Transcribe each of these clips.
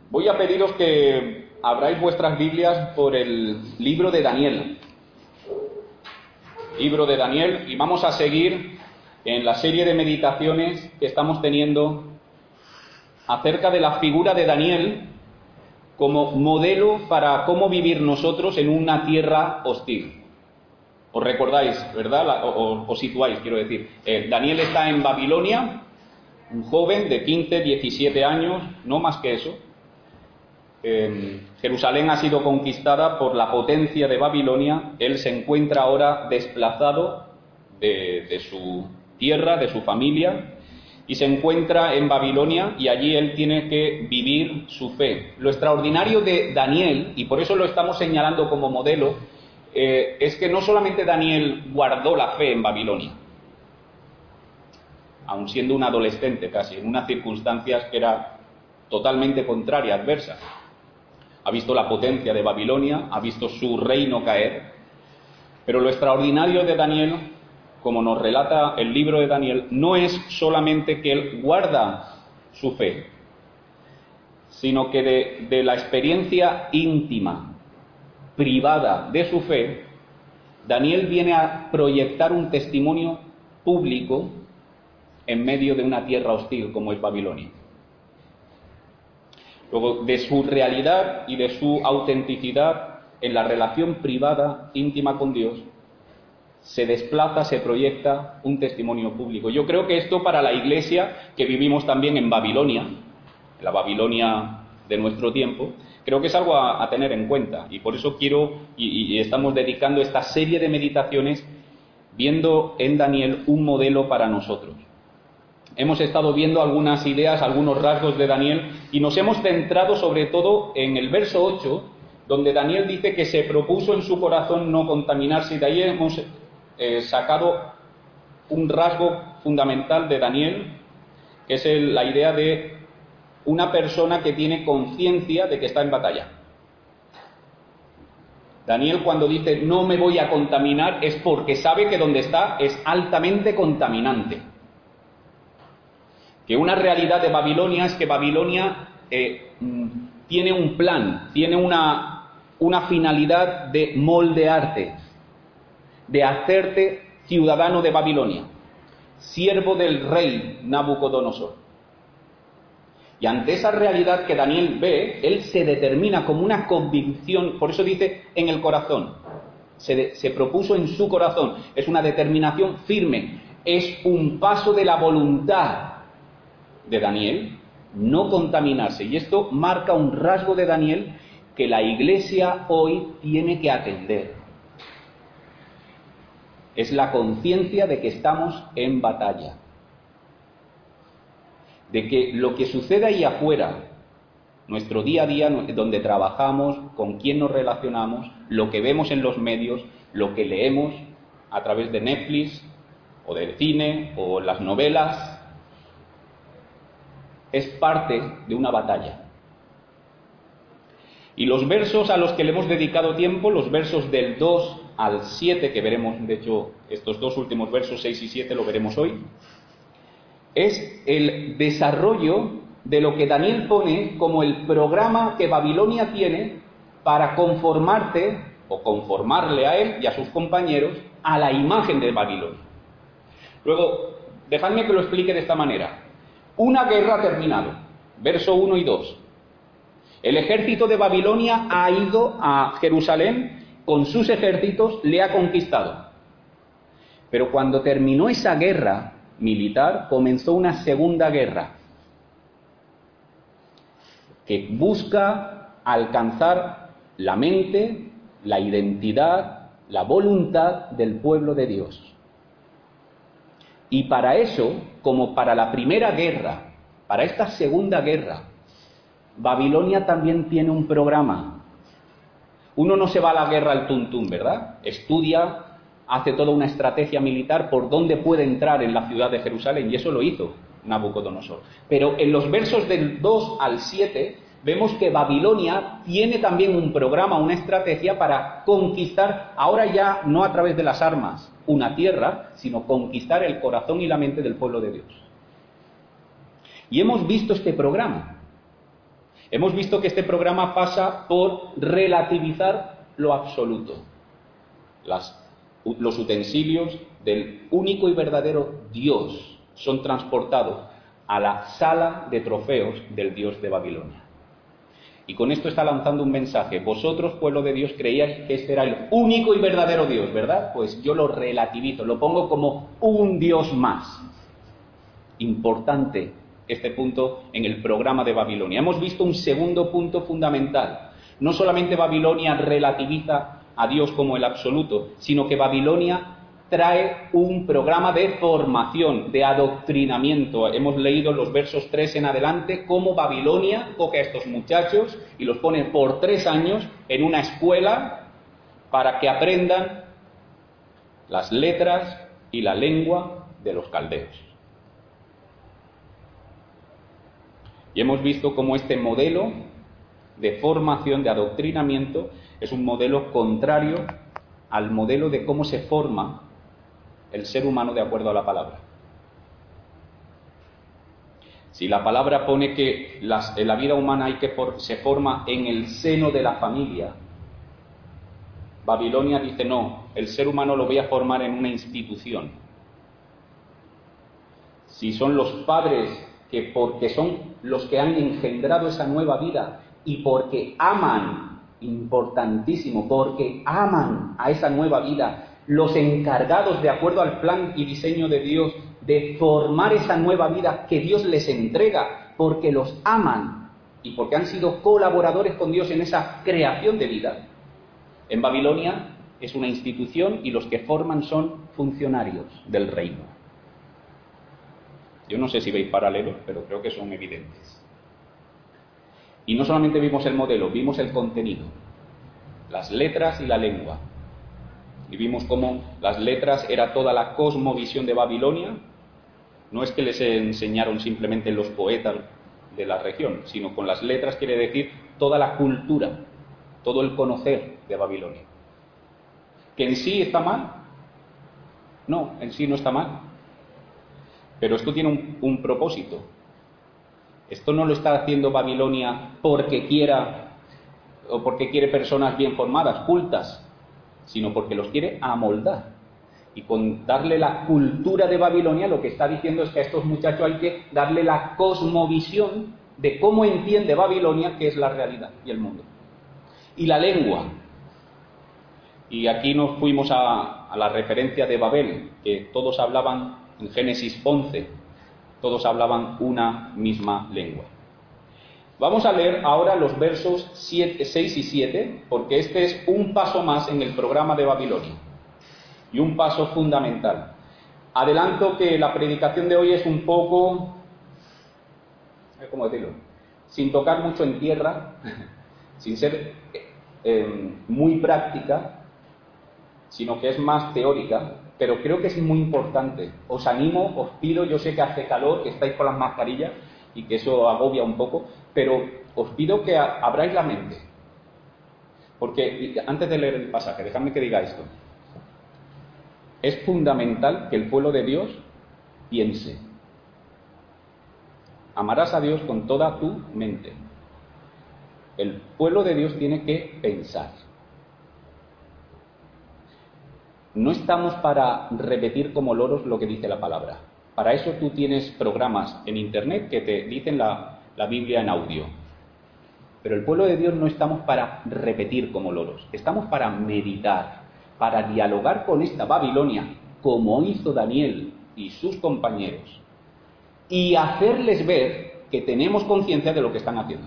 Voy a pediros que abráis vuestras Biblias por el libro de Daniel. Libro de Daniel, y vamos a seguir en la serie de meditaciones que estamos teniendo acerca de la figura de Daniel como modelo para cómo vivir nosotros en una tierra hostil. ¿Os recordáis, verdad? Os situáis, quiero decir. Daniel está en Babilonia, un joven de 15, 17 años, no más que eso. Jerusalén ha sido conquistada por la potencia de Babilonia. Él se encuentra ahora desplazado de su tierra, de su familia, y se encuentra en Babilonia, y allí él tiene que vivir su fe. Lo extraordinario de Daniel, y por eso lo estamos señalando como modelo, es que no solamente Daniel guardó la fe en Babilonia, aun siendo un adolescente casi, en unas circunstancias que era totalmente contraria, adversa. Ha visto la potencia de Babilonia, ha visto su reino caer, pero lo extraordinario de Daniel, como nos relata el libro de Daniel, no es solamente que él guarda su fe, sino que de la experiencia íntima, privada de su fe, Daniel viene a proyectar un testimonio público en medio de una tierra hostil como es Babilonia. Luego, de su realidad y de su autenticidad en la relación privada, íntima con Dios, se desplaza, se proyecta un testimonio público. Yo creo que esto para la iglesia que vivimos también en Babilonia, la Babilonia de nuestro tiempo, creo que es algo a tener en cuenta. Y por eso quiero, y estamos dedicando esta serie de meditaciones viendo en Daniel un modelo para nosotros. Hemos estado viendo algunas ideas, algunos rasgos de Daniel, y nos hemos centrado sobre todo en el verso 8, donde Daniel dice que se propuso en su corazón no contaminarse, y de ahí hemos sacado un rasgo fundamental de Daniel, que es la idea de una persona que tiene conciencia de que está en batalla. Daniel, cuando dice no me voy a contaminar, es porque sabe que donde está es altamente contaminante. Que una realidad de Babilonia es que Babilonia tiene un plan, tiene una finalidad de moldearte, de hacerte ciudadano de Babilonia, siervo del rey Nabucodonosor. Y ante esa realidad que Daniel ve, él se determina como una convicción, por eso dice en el corazón, se propuso en su corazón, es una determinación firme, es un paso de la voluntad de Daniel, no contaminarse. Y esto marca un rasgo de Daniel que la iglesia hoy tiene que atender. Es la conciencia de que estamos en batalla. De que lo que sucede ahí afuera, nuestro día a día, donde trabajamos, con quién nos relacionamos, lo que vemos en los medios, lo que leemos a través de Netflix, o del cine, o las novelas, es parte de una batalla. Y los versos a los que le hemos dedicado tiempo, los versos del 2 al 7, que veremos, de hecho, estos dos últimos versos, 6 y 7, lo veremos hoy, es el desarrollo de lo que Daniel pone como el programa que Babilonia tiene para conformarte, o conformarle a él y a sus compañeros, a la imagen de Babilonia. Luego, dejadme que lo explique de esta manera. Una guerra ha terminado, verso 1 y 2. El ejército de Babilonia ha ido a Jerusalén con sus ejércitos, le ha conquistado. Pero cuando terminó esa guerra militar, comenzó una segunda guerra que busca alcanzar la mente, la identidad, la voluntad del pueblo de Dios. Y para eso, como para la primera guerra, para esta segunda guerra, Babilonia también tiene un programa. Uno no se va a la guerra al tuntún, ¿verdad? Estudia, hace toda una estrategia militar por dónde puede entrar en la ciudad de Jerusalén, y eso lo hizo Nabucodonosor. Pero en los versos del 2 al 7 vemos que Babilonia tiene también un programa, una estrategia para conquistar, ahora ya no a través de las armas, una tierra, sino conquistar el corazón y la mente del pueblo de Dios. Y hemos visto este programa. Hemos visto que este programa pasa por relativizar lo absoluto. Los utensilios del único y verdadero Dios son transportados a la sala de trofeos del Dios de Babilonia. Y con esto está lanzando un mensaje. Vosotros, pueblo de Dios, creíais que este era el único y verdadero Dios, ¿verdad? Pues yo lo relativizo, lo pongo como un Dios más. Importante este punto en el programa de Babilonia. Hemos visto un segundo punto fundamental. No solamente Babilonia relativiza a Dios como el absoluto, sino que Babilonia trae un programa de formación, de adoctrinamiento. Hemos leído los versos 3 en adelante cómo Babilonia coge a estos muchachos y los pone por 3 años en una escuela para que aprendan las letras y la lengua de los caldeos. Y hemos visto cómo este modelo de formación, de adoctrinamiento, es un modelo contrario al modelo de cómo se forma el ser humano de acuerdo a la palabra. Si la palabra pone que en la vida humana se forma en el seno de la familia, Babilonia dice no, el ser humano lo voy a formar en una institución. Si son los padres que porque son los que han engendrado esa nueva vida y porque aman, importantísimo, porque aman a esa nueva vida, los encargados de acuerdo al plan y diseño de Dios de formar esa nueva vida que Dios les entrega porque los aman y porque han sido colaboradores con Dios en esa creación de vida. En Babilonia es una institución y los que forman son funcionarios del reino. Yo no sé si veis paralelos, pero creo que son evidentes. Y no solamente vimos el modelo, vimos el contenido, las letras y la lengua. Y vimos cómo las letras era toda la cosmovisión de Babilonia. No es que les enseñaron simplemente los poetas de la región, sino con las letras quiere decir toda la cultura, todo el conocer de Babilonia. ¿Que en sí está mal? No, en sí no está mal. Pero esto tiene un propósito. Esto no lo está haciendo Babilonia porque quiera o porque quiere personas bien formadas, cultas, sino porque los quiere amoldar. Y con darle la cultura de Babilonia, lo que está diciendo es que a estos muchachos hay que darle la cosmovisión de cómo entiende Babilonia que es la realidad y el mundo. Y la lengua. Y aquí nos fuimos a la referencia de Babel, que todos hablaban en Génesis 11, todos hablaban una misma lengua. Vamos a leer ahora los versos 6 y 7, porque este es un paso más en el programa de Babilonia, y un paso fundamental. Adelanto que la predicación de hoy es un poco, ¿cómo decirlo?, sin tocar mucho en tierra, sin ser muy práctica, sino que es más teórica, pero creo que es muy importante. Os animo, os pido, yo sé que hace calor, que estáis con las mascarillas y que eso agobia un poco, pero os pido que abráis la mente. Porque antes de leer el pasaje, dejadme que diga esto. Es fundamental que el pueblo de Dios piense. Amarás a Dios con toda tu mente. El pueblo de Dios tiene que pensar. No estamos para repetir como loros lo que dice la palabra. Para eso tú tienes programas en internet que te dicen la Biblia en audio. Pero el pueblo de Dios no estamos para repetir como loros. Estamos para meditar, para dialogar con esta Babilonia, como hizo Daniel y sus compañeros, y hacerles ver que tenemos conciencia de lo que están haciendo.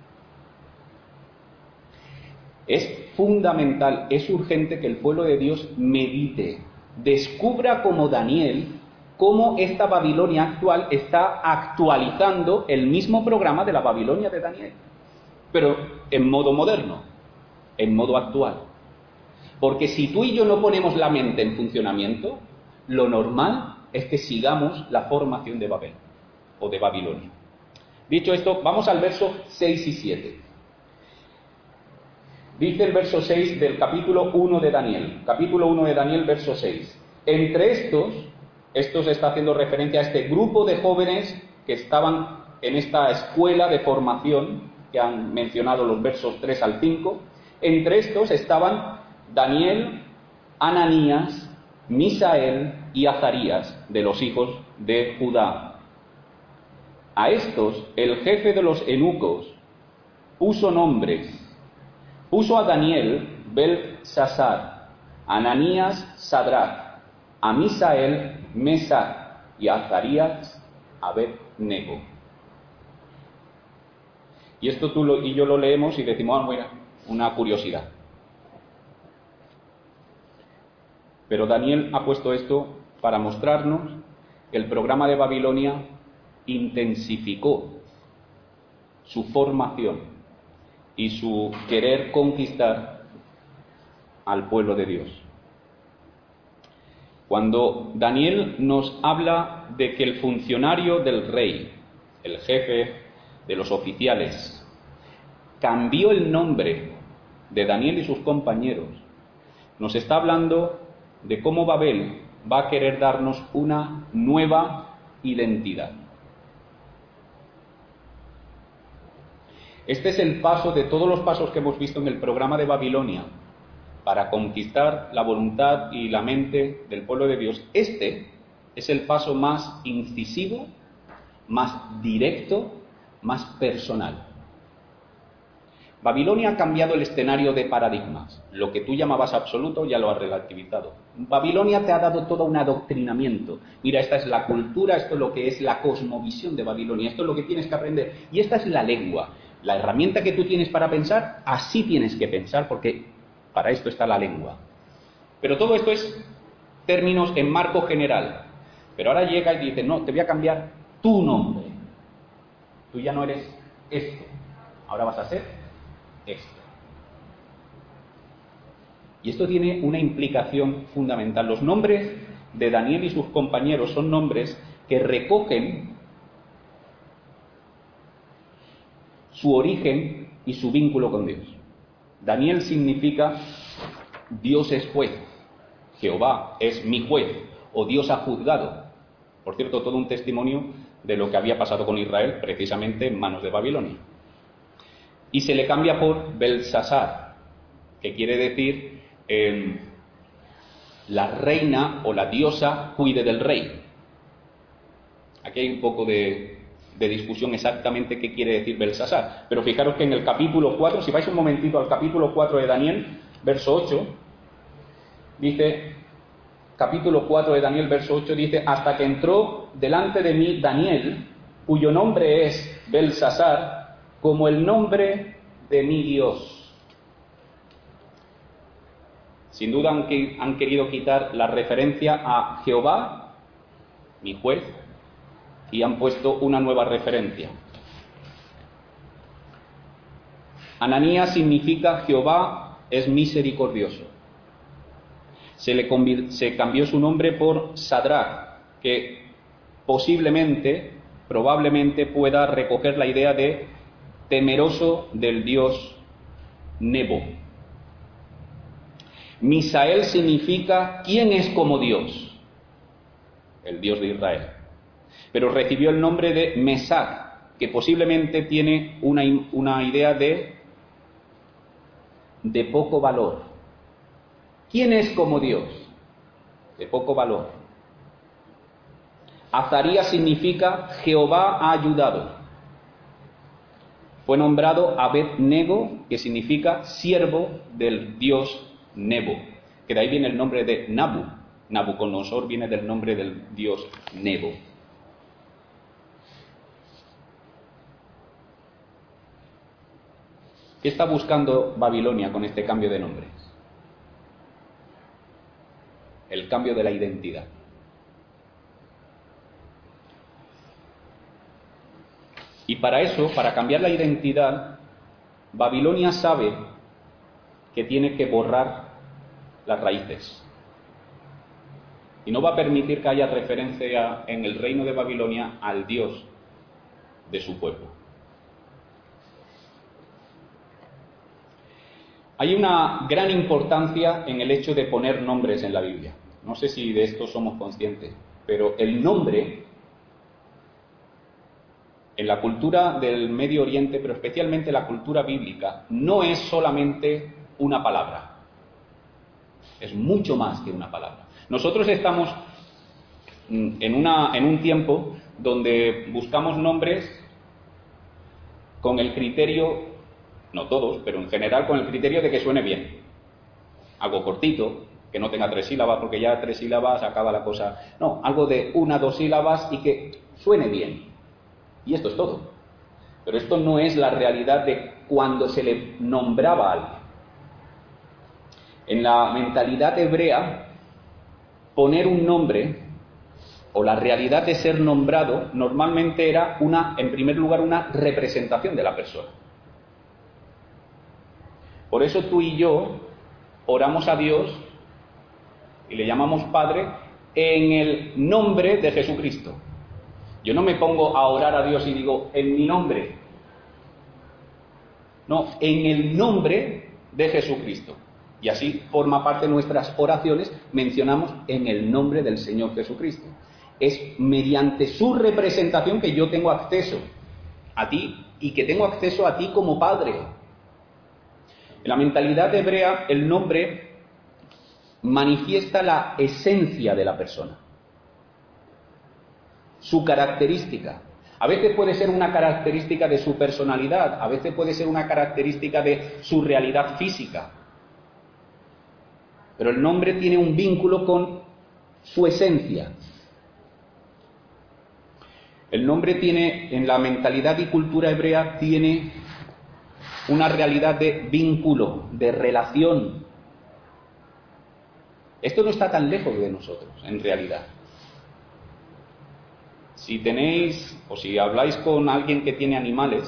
Es fundamental, es urgente que el pueblo de Dios medite, descubra como Daniel cómo esta Babilonia actual está actualizando el mismo programa de la Babilonia de Daniel, pero en modo moderno, en modo actual. Porque si tú y yo no ponemos la mente en funcionamiento, lo normal es que sigamos la formación de Babel o de Babilonia. Dicho esto, vamos al verso 6 y 7. Dice el verso 6 del capítulo 1 de Daniel. Capítulo 1 de Daniel, verso 6. Entre estos está haciendo referencia a este grupo de jóvenes que estaban en esta escuela de formación que han mencionado los versos 3 al 5. Entre estos estaban Daniel, Ananías, Misael y Azarías, de los hijos de Judá. A estos el jefe de los eunucos puso nombres. Puso a Daniel Belsasar, a Ananías Sadrach, a Misael Mesac y a Azarías Abed-Nego. Y esto tú y yo lo leemos y decimos, mira, una curiosidad. Pero Daniel ha puesto esto para mostrarnos que el programa de Babilonia intensificó su formación y su querer conquistar al pueblo de Dios. Cuando Daniel nos habla de que el funcionario del rey, el jefe de los oficiales, cambió el nombre de Daniel y sus compañeros, nos está hablando de cómo Babel va a querer darnos una nueva identidad. Este es el paso de todos los pasos que hemos visto en el programa de Babilonia para conquistar la voluntad y la mente del pueblo de Dios. Este es el paso más incisivo, más directo, más personal. Babilonia ha cambiado el escenario de paradigmas. Lo que tú llamabas absoluto ya lo ha relativizado. Babilonia te ha dado todo un adoctrinamiento. Mira, esta es la cultura, esto es lo que es la cosmovisión de Babilonia, esto es lo que tienes que aprender. Y esta es la lengua. La herramienta que tú tienes para pensar, así tienes que pensar, porque para esto está la lengua. Pero todo esto es términos en marco general. Pero ahora llega y dice, no, te voy a cambiar tu nombre. Tú ya no eres esto. Ahora vas a ser esto. Y esto tiene una implicación fundamental. Los nombres de Daniel y sus compañeros son nombres que recogen su origen y su vínculo con Dios. Daniel significa Dios es juez, Jehová es mi juez, o Dios ha juzgado. Por cierto, todo un testimonio de lo que había pasado con Israel, precisamente en manos de Babilonia. Y se le cambia por Belsasar, que quiere decir la reina o la diosa cuide del rey. Aquí hay un poco de discusión exactamente qué quiere decir Belsasar. Pero fijaros que en el capítulo 4, si vais un momentito al capítulo 4 de Daniel, verso 8, dice, capítulo 4 de Daniel, verso 8, dice, hasta que entró delante de mí Daniel, cuyo nombre es Belsasar, como el nombre de mi Dios. Sin duda han querido quitar la referencia a Jehová, mi juez, y han puesto una nueva referencia. Ananías significa Jehová es misericordioso. Se cambió su nombre por Sadrach, que probablemente pueda recoger la idea de temeroso del dios Nebo. Misael significa ¿quién es como Dios? El Dios de Israel. Pero recibió el nombre de Mesac, que posiblemente tiene una idea de poco valor. ¿Quién es como Dios? De poco valor. Azarías significa Jehová ha ayudado. Fue nombrado Abed-Nego, que significa siervo del dios Nebo, que de ahí viene el nombre de Nabu. Nabucodonosor viene del nombre del dios Nebo. ¿Qué está buscando Babilonia con este cambio de nombres? El cambio de la identidad. Y para eso, para cambiar la identidad, Babilonia sabe que tiene que borrar las raíces. Y no va a permitir que haya referencia en el reino de Babilonia al Dios de su pueblo. Hay una gran importancia en el hecho de poner nombres en la Biblia. No sé si de esto somos conscientes, pero el nombre en la cultura del Medio Oriente, pero especialmente la cultura bíblica, no es solamente una palabra. Es mucho más que una palabra. Nosotros estamos en un tiempo donde buscamos nombres con el criterio, no todos, pero en general con el criterio de que suene bien. Algo cortito, que no tenga 3 sílabas, porque ya 3 sílabas acaba la cosa. No, algo de 1 o 2 sílabas y que suene bien. Y esto es todo. Pero esto no es la realidad de cuando se le nombraba a alguien. En la mentalidad hebrea, poner un nombre o la realidad de ser nombrado normalmente era en primer lugar, una representación de la persona. Por eso tú y yo oramos a Dios y le llamamos Padre en el nombre de Jesucristo. Yo no me pongo a orar a Dios y digo, en mi nombre. No, en el nombre de Jesucristo. Y así forma parte de nuestras oraciones, mencionamos en el nombre del Señor Jesucristo. Es mediante su representación que yo tengo acceso a ti y que tengo acceso a ti como Padre. En la mentalidad hebrea, el nombre manifiesta la esencia de la persona, su característica. A veces puede ser una característica de su personalidad, a veces puede ser una característica de su realidad física. Pero el nombre tiene un vínculo con su esencia. El nombre tiene, en la mentalidad y cultura hebrea, tiene una realidad de vínculo, de relación. Esto no está tan lejos de nosotros, en realidad. Si tenéis, o si habláis con alguien que tiene animales,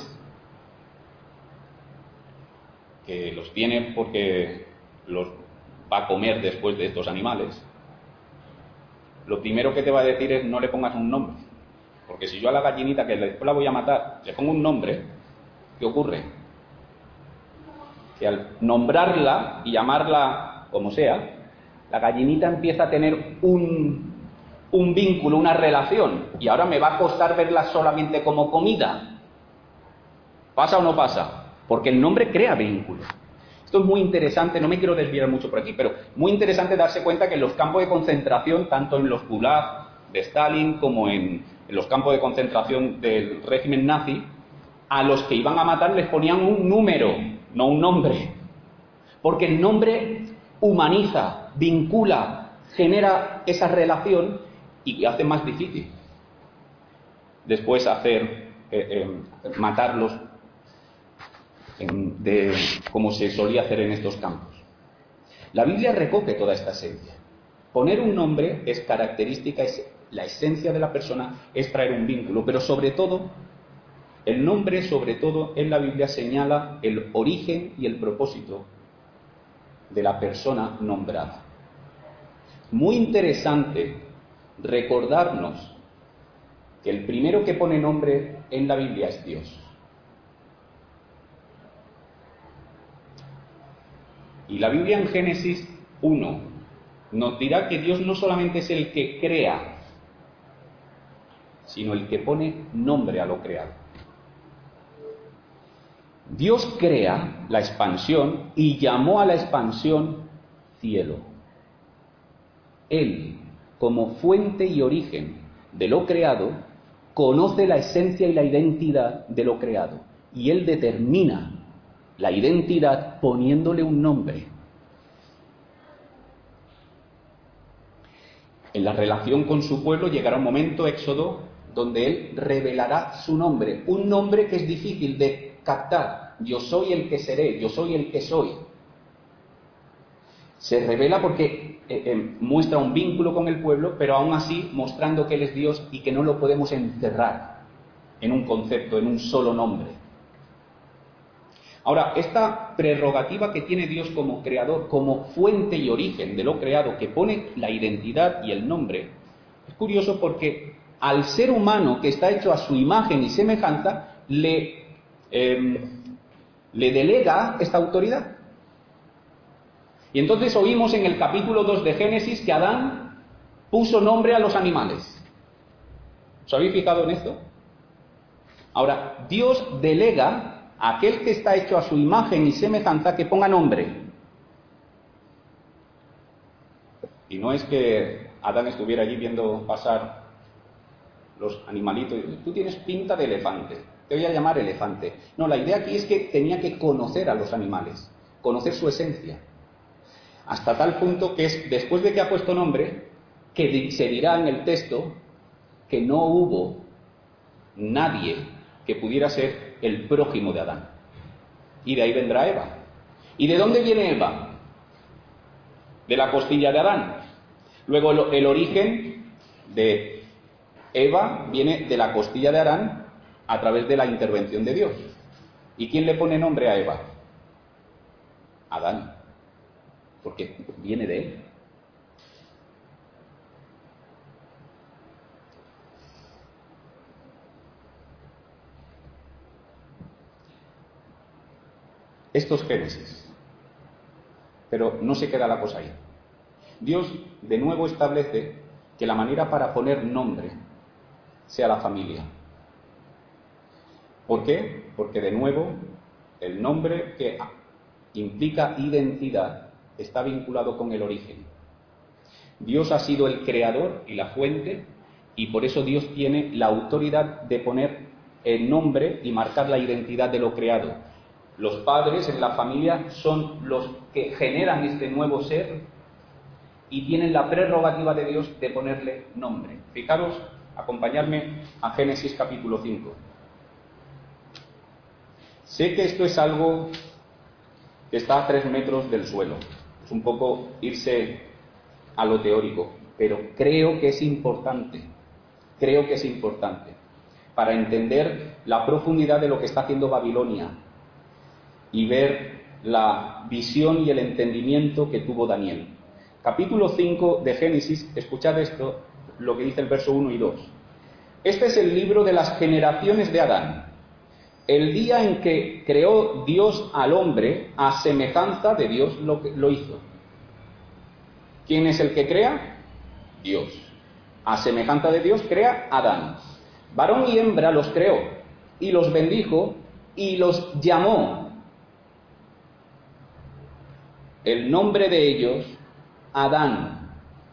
que los tiene porque los va a comer después de estos animales, lo primero que te va a decir es no le pongas un nombre. Porque si yo a la gallinita, que después la voy a matar, le pongo un nombre, ¿qué ocurre? Que al nombrarla y llamarla como sea, la gallinita empieza a tener un vínculo, una relación, y ahora me va a costar verla solamente como comida. ¿Pasa o no pasa? Porque el nombre crea vínculos. Esto es muy interesante, no me quiero desviar mucho por aquí, pero muy interesante darse cuenta que en los campos de concentración, tanto en los gulag de Stalin como en los campos de concentración del régimen nazi, a los que iban a matar les ponían un número, no un nombre. Porque el nombre humaniza, vincula, genera esa relación y hace más difícil después matarlos como se solía hacer en estos campos. La Biblia recoge toda esta esencia. Poner un nombre es característica, es la esencia de la persona, es traer un vínculo, pero sobre todo, el nombre sobre todo en la Biblia señala el origen y el propósito de la persona nombrada. Muy interesante recordarnos que el primero que pone nombre en la Biblia es Dios. Y la Biblia en Génesis 1 nos dirá que Dios no solamente es el que crea, sino el que pone nombre a lo creado. Dios crea la expansión y llamó a la expansión cielo. Él, como fuente y origen de lo creado, conoce la esencia y la identidad de lo creado. Y Él determina la identidad poniéndole un nombre. En la relación con su pueblo llegará un momento, Éxodo, donde Él revelará su nombre. Un nombre que es difícil de captar. Yo soy el que seré, yo soy el que soy. Se revela porque muestra un vínculo con el pueblo, pero aún así mostrando que Él es Dios y que no lo podemos encerrar en un concepto, en un solo nombre. Ahora, esta prerrogativa que tiene Dios como creador, como fuente y origen de lo creado, que pone la identidad y el nombre, es curioso porque al ser humano que está hecho a su imagen y semejanza, le delega esta autoridad. Y entonces oímos en el capítulo 2 de Génesis que Adán puso nombre a los animales. ¿Os habéis fijado en esto? Ahora, Dios delega a aquel que está hecho a su imagen y semejanza que ponga nombre. Y no es que Adán estuviera allí viendo pasar los animalitos. Tú tienes pinta de elefante, te voy a llamar elefante. No, la idea aquí es que tenía que conocer a los animales, conocer su esencia. Hasta tal punto que es después de que ha puesto nombre, que se dirá en el texto que no hubo nadie que pudiera ser el prójimo de Adán. Y de ahí vendrá Eva. ¿Y de dónde viene Eva? De la costilla de Adán. Luego el origen de Eva viene de la costilla de Adán a través de la intervención de Dios. ¿Y quién le pone nombre a Eva? Adán. Porque viene de él. Esto es Génesis. Pero no se queda la cosa ahí. Dios de nuevo establece que la manera para poner nombre sea la familia. ¿Por qué? Porque de nuevo el nombre que implica identidad está vinculado con el origen. Dios ha sido el creador y la fuente, y por eso Dios tiene la autoridad de poner el nombre y marcar la identidad de lo creado. Los padres en la familia son los que generan este nuevo ser y tienen la prerrogativa de Dios de ponerle nombre. Fijaros, acompañadme a Génesis capítulo 5. Sé que esto es algo que está a 3 metros del suelo. Es un poco irse a lo teórico, pero creo que es importante. Creo que es importante para entender la profundidad de lo que está haciendo Babilonia y ver la visión y el entendimiento que tuvo Daniel. Capítulo 5 de Génesis, escuchad esto, lo que dice el verso 1 y 2. Este es el libro de las generaciones de Adán. El día en que creó Dios al hombre, a semejanza de Dios lo hizo. ¿Quién es el que crea? Dios. A semejanza de Dios crea Adán. Varón y hembra los creó, y los bendijo, y los llamó. El nombre de ellos, Adán,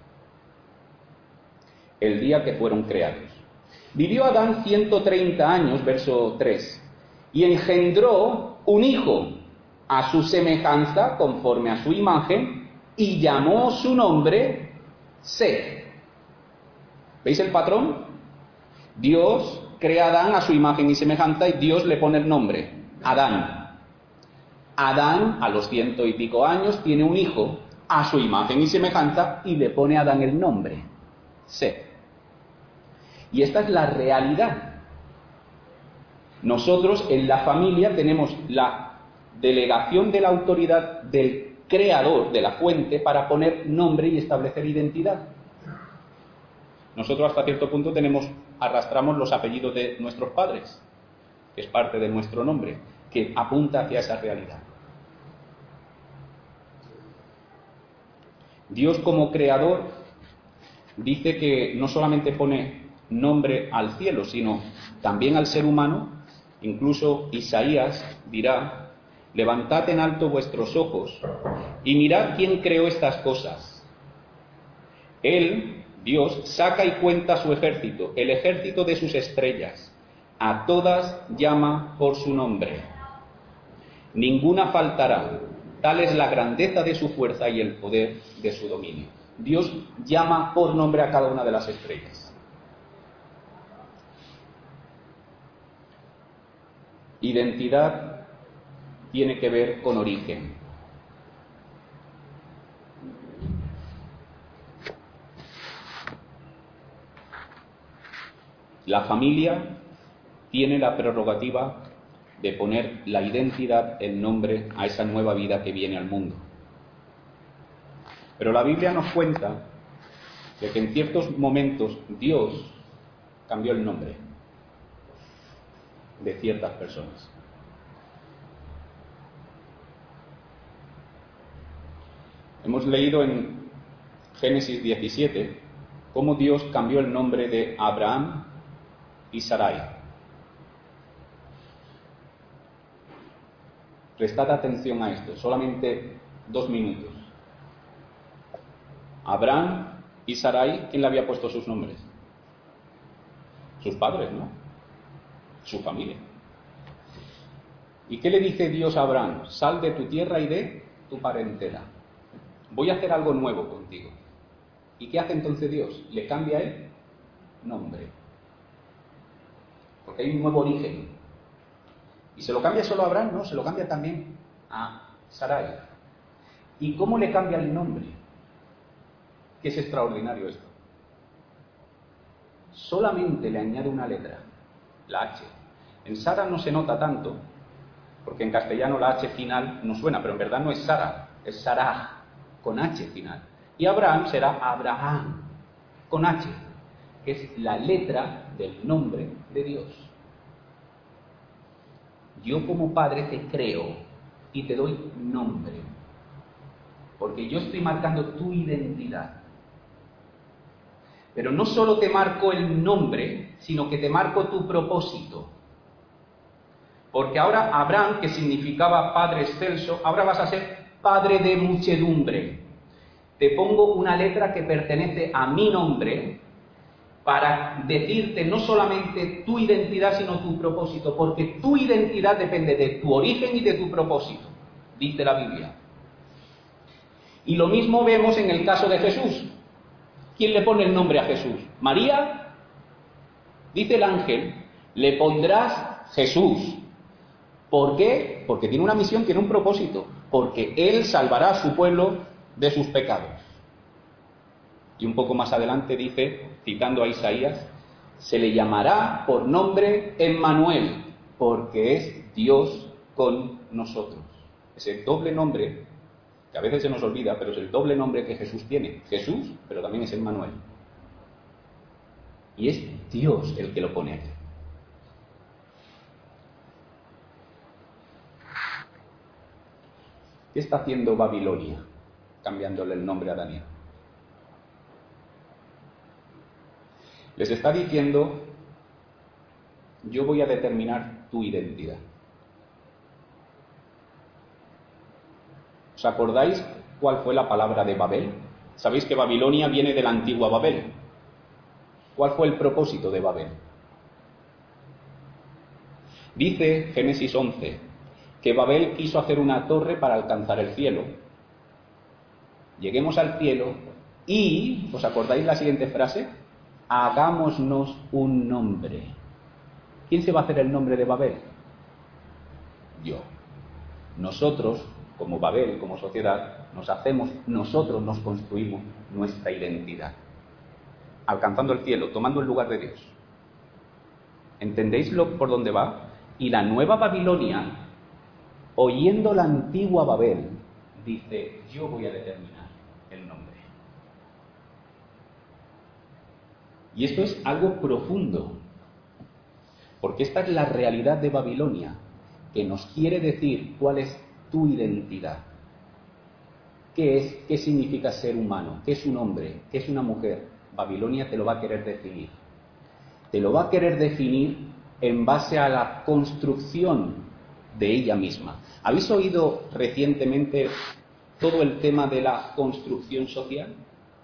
el día que fueron creados. Vivió Adán 130 años, verso 3, y engendró un hijo a su semejanza, conforme a su imagen, y llamó su nombre Set. ¿Veis el patrón? Dios crea a Adán a su imagen y semejanza y Dios le pone el nombre, Adán. Adán, a los 100 y pico años, tiene un hijo a su imagen y semejanza y le pone a Adán el nombre, Set. Y esta es la realidad. Nosotros en la familia tenemos la delegación de la autoridad del creador, de la fuente, para poner nombre y establecer identidad. Nosotros hasta cierto punto arrastramos los apellidos de nuestros padres, que es parte de nuestro nombre, que apunta hacia esa realidad. Dios como creador dice que no solamente pone nombre al cielo, sino también al ser humano. Incluso Isaías dirá: levantad en alto vuestros ojos y mirad quién creó estas cosas. Él, Dios, saca y cuenta su ejército, el ejército de sus estrellas. A todas llama por su nombre. Ninguna faltará. Tal es la grandeza de su fuerza y el poder de su dominio. Dios llama por nombre a cada una de las estrellas. Identidad tiene que ver con origen. La familia tiene la prerrogativa de poner la identidad, el nombre a esa nueva vida que viene al mundo. Pero la Biblia nos cuenta de que en ciertos momentos Dios cambió el nombre de ciertas personas. Hemos leído en Génesis 17 cómo Dios cambió el nombre de Abraham y Sarai. Prestad atención a esto, solamente 2 minutos. Abraham y Sarai, ¿quién le había puesto sus nombres? Sus padres, ¿no? Su familia. ¿Y qué le dice Dios a Abraham? Sal de tu tierra y de tu parentela. Voy a hacer algo nuevo contigo. ¿Y qué hace entonces Dios? Le cambia el nombre. Porque hay un nuevo origen. ¿Y se lo cambia solo a Abraham? No, se lo cambia también a Sarai. ¿Y cómo le cambia el nombre? Que es extraordinario esto. Solamente le añade una letra, la H. En Sara no se nota tanto, porque en castellano la H final no suena, pero en verdad no es Sara, es Sarah, con H final. Y Abraham será Abraham, con H, que es la letra del nombre de Dios. Yo como padre te creo y te doy nombre, porque yo estoy marcando tu identidad. Pero no solo te marco el nombre, sino que te marco tu propósito. Porque ahora Abraham, que significaba padre excelso, ahora vas a ser padre de muchedumbre. Te pongo una letra que pertenece a mi nombre para decirte no solamente tu identidad, sino tu propósito, porque tu identidad depende de tu origen y de tu propósito, dice la Biblia. Y lo mismo vemos en el caso de Jesús. ¿Quién le pone el nombre a Jesús? ¿María? Dice el ángel, le pondrás Jesús. ¿Por qué? Porque tiene una misión, tiene un propósito. Porque Él salvará a su pueblo de sus pecados. Y un poco más adelante dice, citando a Isaías, se le llamará por nombre Emmanuel, porque es Dios con nosotros. Ese doble nombre, que a veces se nos olvida, pero es el doble nombre que Jesús tiene. Jesús, pero también es Emmanuel. Y es Dios el que lo pone aquí. ¿Qué está haciendo Babilonia, cambiándole el nombre a Daniel? Les está diciendo, yo voy a determinar tu identidad. ¿Os acordáis cuál fue la palabra de Babel? Sabéis que Babilonia viene de la antigua Babel. ¿Cuál fue el propósito de Babel? Dice Génesis 11 que Babel quiso hacer una torre para alcanzar el cielo. Lleguemos al cielo y, ¿os acordáis la siguiente frase? Hagámonos un nombre. ¿Quién se va a hacer el nombre de Babel? Yo. Nosotros, como Babel, como sociedad, nosotros nos construimos nuestra identidad. Alcanzando el cielo, tomando el lugar de Dios. ¿Entendéis por dónde va? Y la nueva Babilonia, oyendo la antigua Babel, dice, yo voy a determinar el nombre. Y esto es algo profundo, porque esta es la realidad de Babilonia, que nos quiere decir cuál es tu identidad. ¿Qué es? ¿Qué significa ser humano? ¿Qué es un hombre? ¿Qué es una mujer? Babilonia te lo va a querer definir. Te lo va a querer definir en base a la construcción de ella misma. ¿Habéis oído recientemente todo el tema de la construcción social?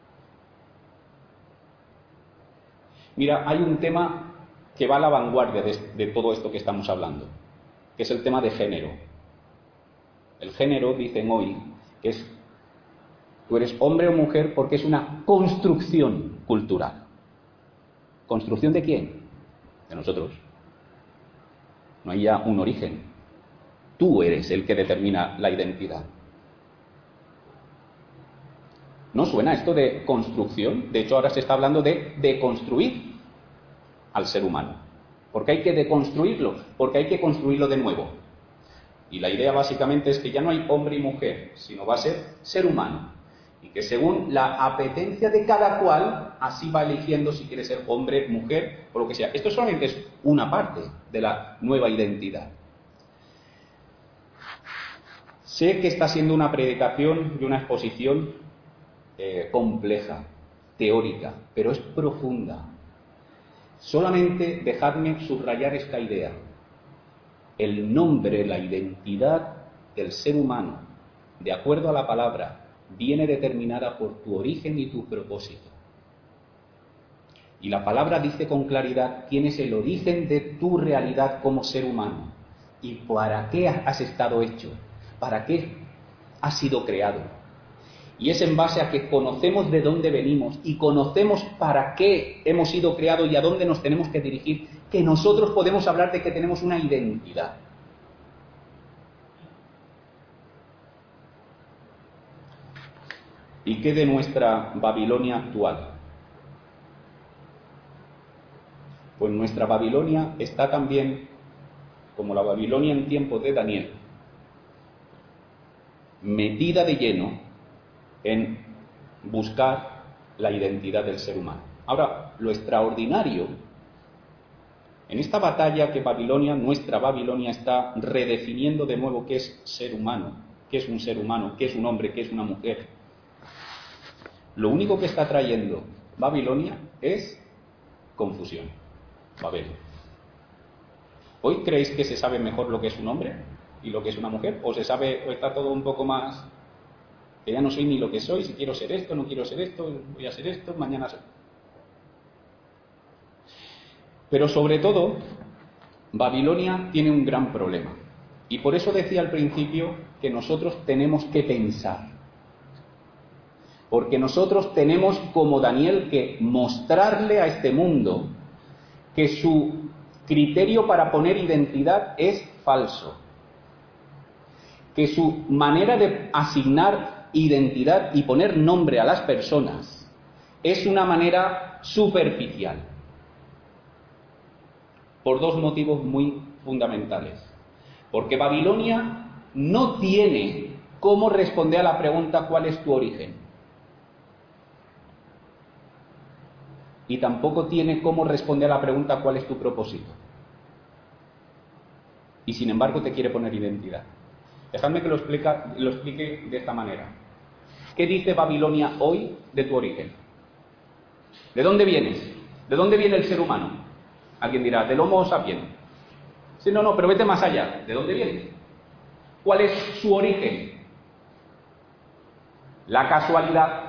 Mira, hay un tema que va a la vanguardia de todo esto que estamos hablando, que es el tema de género. El género, dicen hoy, que es tú eres hombre o mujer porque es una construcción cultural. ¿Construcción de quién? De nosotros. No hay ya un origen. Tú eres el que determina la identidad. ¿No suena esto de construcción? De hecho, ahora se está hablando de deconstruir al ser humano. ¿Por qué hay que deconstruirlo? Porque hay que construirlo de nuevo. Y la idea básicamente es que ya no hay hombre y mujer, sino va a ser humano. Y que según la apetencia de cada cual, así va eligiendo si quiere ser hombre, mujer o lo que sea. Esto solamente es una parte de la nueva identidad. Sé que está siendo una predicación y una exposición compleja, teórica, pero es profunda. Solamente dejadme subrayar esta idea. El nombre, la identidad, del ser humano, de acuerdo a la palabra, viene determinada por tu origen y tu propósito. Y la palabra dice con claridad quién es el origen de tu realidad como ser humano y para qué has estado hecho, para qué has sido creado. Y es en base a que conocemos de dónde venimos y conocemos para qué hemos sido creados y a dónde nos tenemos que dirigir, que nosotros podemos hablar de que tenemos una identidad. ¿Y qué de nuestra Babilonia actual? Pues nuestra Babilonia está también, como la Babilonia en tiempos de Daniel, metida de lleno en buscar la identidad del ser humano. Ahora, lo extraordinario, en esta batalla que Babilonia, nuestra Babilonia, está redefiniendo de nuevo qué es ser humano, qué es un ser humano, qué es un hombre, qué es una mujer. Lo único que está trayendo Babilonia es confusión. Babel. ¿Hoy creéis que se sabe mejor lo que es un hombre y lo que es una mujer? ¿O se sabe, o está todo un poco más, que ya no soy ni lo que soy, si quiero ser esto, no quiero ser esto, voy a ser esto, mañana soy? Pero sobre todo, Babilonia tiene un gran problema. Y por eso decía al principio que nosotros tenemos que pensar. Porque nosotros tenemos, como Daniel, que mostrarle a este mundo que su criterio para poner identidad es falso, que su manera de asignar identidad y poner nombre a las personas es una manera superficial, por dos motivos muy fundamentales. Porque Babilonia no tiene cómo responder a la pregunta ¿cuál es tu origen? Y tampoco tiene cómo responder a la pregunta ¿cuál es tu propósito? Y sin embargo te quiere poner identidad. Dejadme que lo explique de esta manera. ¿Qué dice Babilonia hoy de tu origen? ¿De dónde vienes? ¿De dónde viene el ser humano? Alguien dirá, del Homo sapiens. Sí, no, pero vete más allá. ¿De dónde vienes? ¿Cuál es su origen? La casualidad.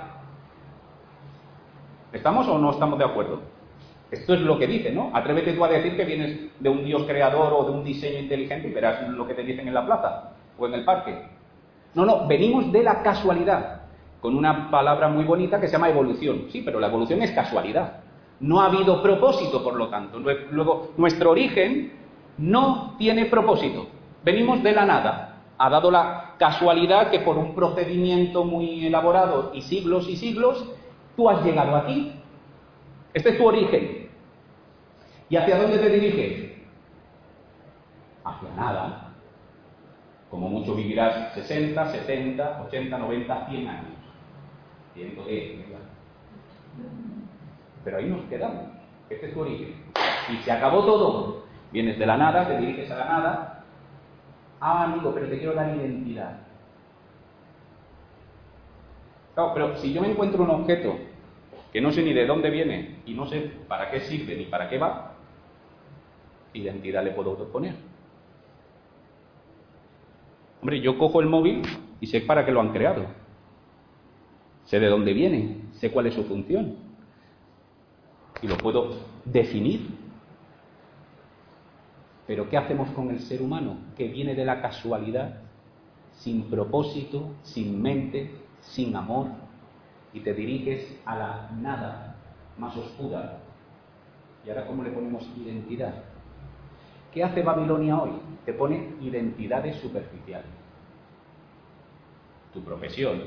¿Estamos o no estamos de acuerdo? Esto es lo que dice, ¿no? Atrévete tú a decir que vienes de un Dios creador o de un diseño inteligente y verás lo que te dicen en la plaza o en el parque. No, venimos de la casualidad, con una palabra muy bonita que se llama evolución. Sí, pero la evolución es casualidad. No ha habido propósito, por lo tanto. Luego, nuestro origen no tiene propósito. Venimos de la nada. Ha dado la casualidad que por un procedimiento muy elaborado y siglos, tú has llegado aquí. Este es tu origen. ¿Y hacia dónde te diriges? Hacia nada. Como mucho vivirás 60, 70, 80, 90, 100 años. 110, ¿verdad? Pero ahí nos quedamos. Este es tu origen. Y se acabó todo. Vienes de la nada, te diriges a la nada. Ah, amigo, pero te quiero dar identidad. Claro, pero si yo me encuentro un objeto que no sé ni de dónde viene y no sé para qué sirve ni para qué va, identidad le puedo poner. Hombre, yo cojo el móvil y sé para qué lo han creado. Sé de dónde viene, sé cuál es su función. Y lo puedo definir. Pero ¿qué hacemos con el ser humano? Que viene de la casualidad, sin propósito, sin mente, sin amor, y te diriges a la nada más oscura. ¿Y ahora cómo le ponemos identidad? ¿Qué hace Babilonia hoy? Te pone identidades superficiales. Tu profesión,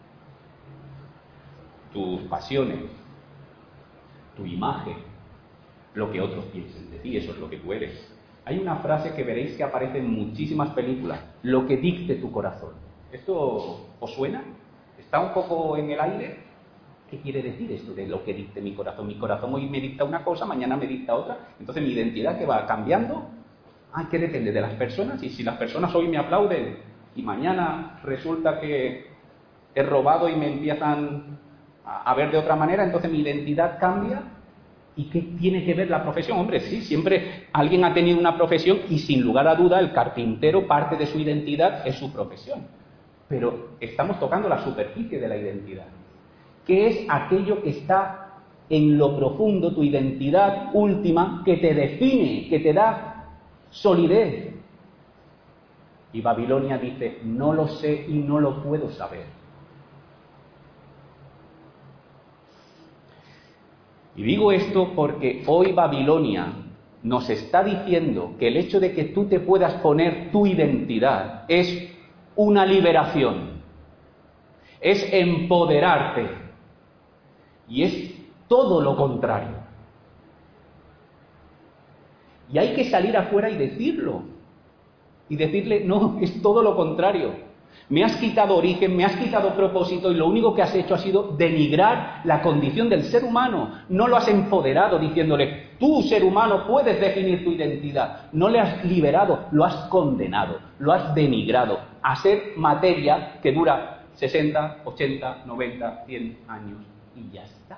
tus pasiones, tu imagen, lo que otros piensen de ti, eso es lo que tú eres. Hay una frase que veréis que aparece en muchísimas películas, lo que dicte tu corazón. ¿Esto os suena? ¿Está un poco en el aire? ¿Qué quiere decir esto de lo que dicte mi corazón? Mi corazón hoy me dicta una cosa, mañana me dicta otra. Entonces mi identidad que va cambiando, ¿qué depende de las personas? Y si las personas hoy me aplauden y mañana resulta que he robado y me empiezan a ver de otra manera, entonces mi identidad cambia. ¿Y qué tiene que ver la profesión? Hombre, sí, siempre alguien ha tenido una profesión y sin lugar a duda el carpintero, parte de su identidad es su profesión. Pero estamos tocando la superficie de la identidad. ¿Qué es aquello que está en lo profundo, tu identidad última, que te define, que te da solidez? Y Babilonia dice, no lo sé y no lo puedo saber. Y digo esto porque hoy Babilonia nos está diciendo que el hecho de que tú te puedas poner tu identidad es una liberación, es empoderarte, y es todo lo contrario. Y hay que salir afuera y decirlo, y decirle, no, es todo lo contrario. Me has quitado origen, me has quitado propósito y lo único que has hecho ha sido denigrar la condición del ser humano. No lo has empoderado diciéndole, tú ser humano puedes definir tu identidad. No le has liberado, lo has condenado, lo has denigrado a ser materia que dura 60, 80, 90, 100 años y ya está.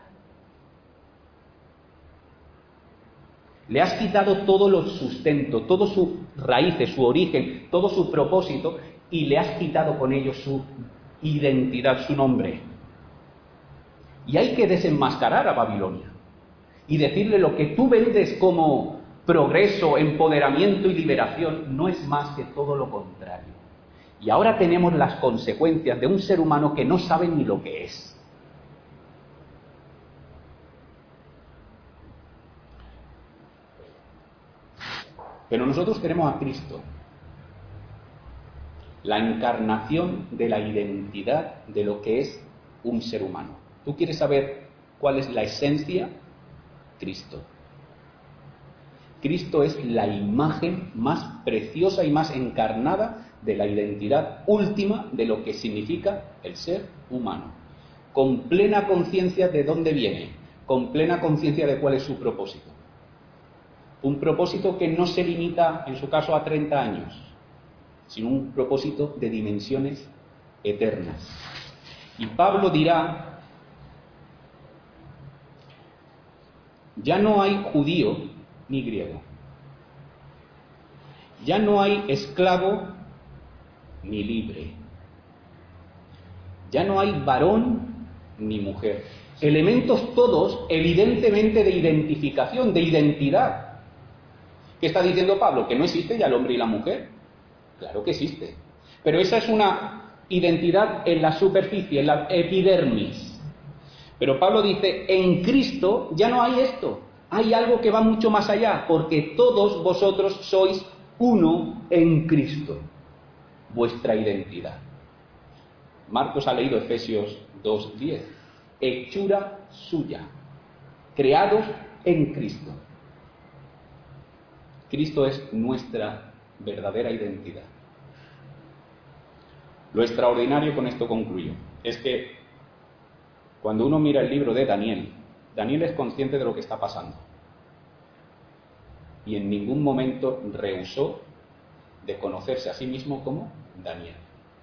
Le has quitado todo lo sustento, todo sus raíces, su origen, todo su propósito, y le has quitado con ello su identidad, su nombre. Y hay que desenmascarar a Babilonia y decirle lo que tú vendes como progreso, empoderamiento y liberación no es más que todo lo contrario. Y ahora tenemos las consecuencias de un ser humano que no sabe ni lo que es. Pero nosotros tenemos a Cristo, la encarnación de la identidad de lo que es un ser humano. ¿Tú quieres saber cuál es la esencia? Cristo. Cristo es la imagen más preciosa y más encarnada de la identidad última de lo que significa el ser humano. Con plena conciencia de dónde viene, con plena conciencia de cuál es su propósito. Un propósito que no se limita, en su caso, a 30 años, sino un propósito de dimensiones eternas. Y Pablo dirá, ya no hay judío ni griego, ya no hay esclavo ni libre, ya no hay varón ni mujer. Elementos todos evidentemente de identificación, de identidad. ¿Qué está diciendo Pablo? ¿Que no existe ya el hombre y la mujer? Claro que existe. Pero esa es una identidad en la superficie, en la epidermis. Pero Pablo dice, en Cristo ya no hay esto. Hay algo que va mucho más allá, porque todos vosotros sois uno en Cristo. Vuestra identidad. Marcos ha leído Efesios 2:10. Hechura suya. Creados en Cristo. Cristo es nuestra verdadera identidad. Lo extraordinario, con esto concluyo, es que cuando uno mira el libro de Daniel, Daniel es consciente de lo que está pasando. Y en ningún momento rehusó de conocerse a sí mismo como Daniel.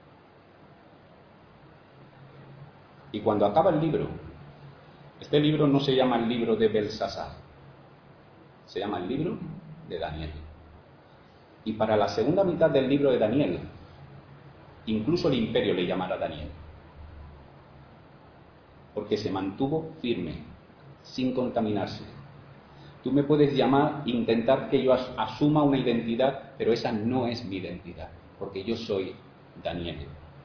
Y cuando acaba el libro, este libro no se llama el libro de Belsasar, se llama el libro de Daniel. Y para la segunda mitad del libro de Daniel, incluso el imperio le llamará Daniel, porque se mantuvo firme, sin contaminarse. Tú me puedes llamar, intentar que yo asuma una identidad, pero esa no es mi identidad, porque yo soy Daniel.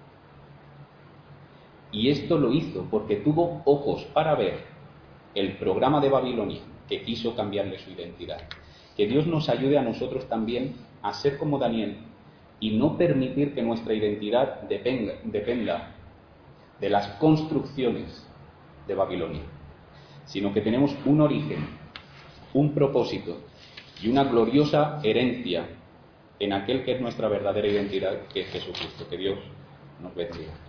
Y esto lo hizo porque tuvo ojos para ver el programa de Babilonia, que quiso cambiarle su identidad. Que Dios nos ayude a nosotros también a ser como Daniel y no permitir que nuestra identidad dependa de las construcciones de Babilonia, sino que tenemos un origen, un propósito y una gloriosa herencia en aquel que es nuestra verdadera identidad, que es Jesucristo. Que Dios nos bendiga.